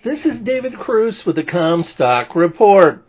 This is David Cruz with the Comstock Report.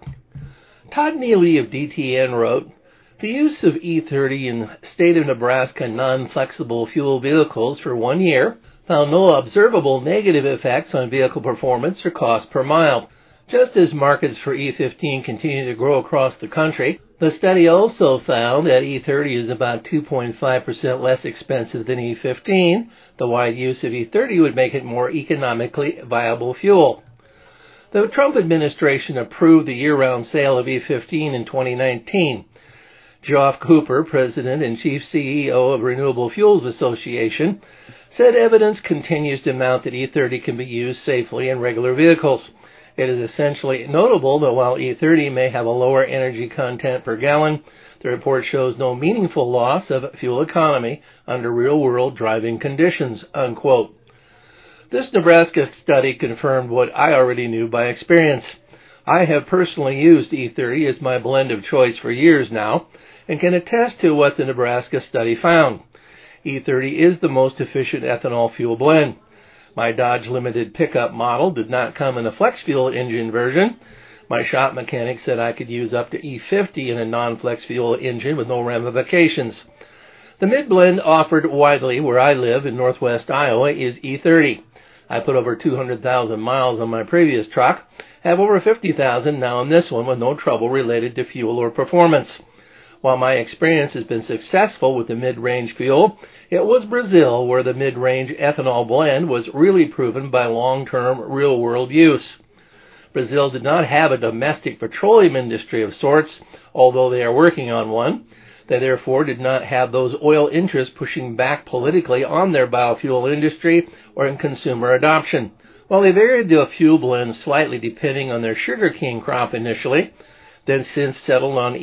Todd Neely of DTN wrote, the use of E30 in state of Nebraska non-flexible fuel vehicles for 1 year found no observable negative effects on vehicle performance or cost per mile. Just as markets for E15 continue to grow across the country, the study also found that E30 is about 2.5% less expensive than E15. The wide use of E30 would make it more economically viable fuel. The Trump administration approved the year-round sale of E15 in 2019. Geoff Cooper, President and Chief CEO of Renewable Fuels Association, said evidence continues to mount that E30 can be used safely in regular vehicles. It is essentially notable that while E30 may have a lower energy content per gallon, the report shows no meaningful loss of fuel economy under real-world driving conditions, unquote. This Nebraska study confirmed what I already knew by experience. I have personally used E30 as my blend of choice for years now and can attest to what the Nebraska study found. E30 is the most efficient ethanol fuel blend. My Dodge Limited pickup model did not come in a flex fuel engine version. My shop mechanic said I could use up to E50 in a non-flex fuel engine with no ramifications. The mid-blend offered widely where I live in northwest Iowa is E30. I put over 200,000 miles on my previous truck, have over 50,000 now on this one with no trouble related to fuel or performance. While my experience has been successful with the mid-range fuel, it was Brazil where the mid-range ethanol blend was really proven by long-term real-world use. Brazil did not have a domestic petroleum industry of sorts, although they are working on one. They therefore did not have those oil interests pushing back politically on their biofuel industry or in consumer adoption. While they varied the fuel blend slightly depending on their sugarcane crop initially, then since settled on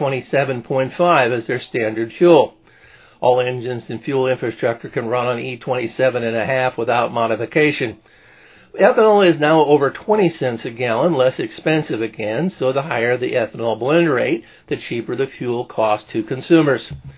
E27.5 as their standard fuel. All engines and fuel infrastructure can run on E27.5 without modification. Ethanol is now over 20 cents a gallon, less expensive again, so the higher the ethanol blend rate, the cheaper the fuel cost to consumers.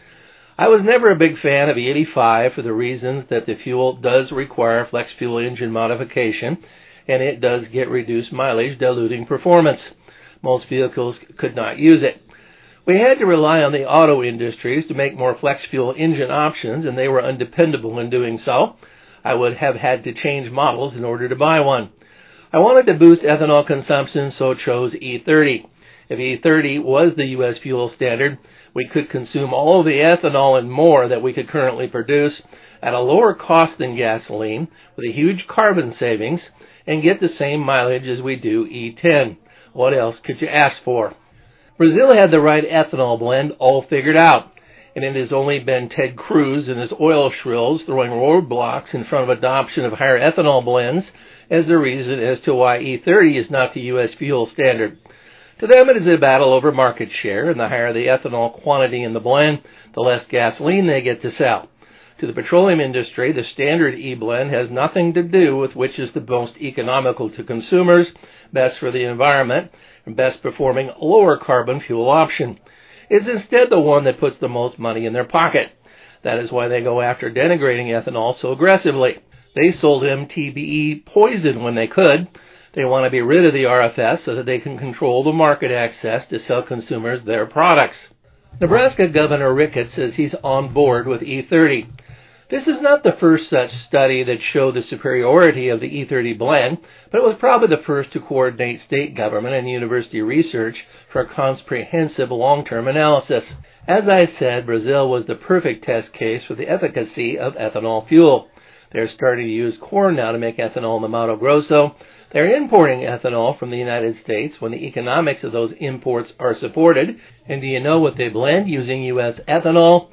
I was never a big fan of E85 for the reasons that the fuel does require flex fuel engine modification, and it does get reduced mileage, diluting performance. Most vehicles could not use it. We had to rely on the auto industries to make more flex fuel engine options, and they were undependable in doing so. I would have had to change models in order to buy one. I wanted to boost ethanol consumption, so chose E30. If E30 was the U.S. fuel standard, we could consume all of the ethanol and more that we could currently produce at a lower cost than gasoline with a huge carbon savings and get the same mileage as we do E10. What else could you ask for? Brazil had the right ethanol blend all figured out, and it has only been Ted Cruz and his oil shrills throwing roadblocks in front of adoption of higher ethanol blends as the reason as to why E30 is not the U.S. fuel standard. To them, it is a battle over market share, and the higher the ethanol quantity in the blend, the less gasoline they get to sell. To the petroleum industry, the standard E-blend has nothing to do with which is the most economical to consumers, best for the environment, and best performing lower carbon fuel option. It's instead the one that puts the most money in their pocket. That is why they go after denigrating ethanol so aggressively. They sold MTBE poison when they could. They want to be rid of the RFS so that they can control the market access to sell consumers their products. Nebraska Governor Ricketts says he's on board with E30. This is not the first such study that showed the superiority of the E30 blend, but it was probably the first to coordinate state government and university research for a comprehensive long-term analysis. As I said, Brazil was the perfect test case for the efficacy of ethanol fuel. They're starting to use corn now to make ethanol in the Mato Grosso. They're importing ethanol from the United States when the economics of those imports are supported. And do you know what they blend using U.S. ethanol?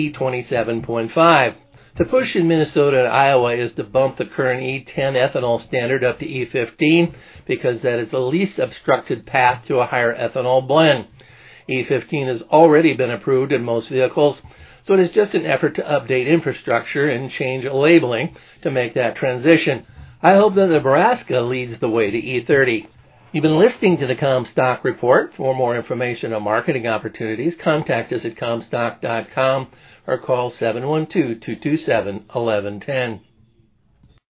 E27.5. The push in Minnesota and Iowa is to bump the current E10 ethanol standard up to E15 because that is the least obstructed path to a higher ethanol blend. E15 has already been approved in most vehicles, so it is just an effort to update infrastructure and change labeling to make that transition. I hope that Nebraska leads the way to E30. You've been listening to the Comstock Report. For more information on marketing opportunities, contact us at Comstock.com or call 712-227-1110.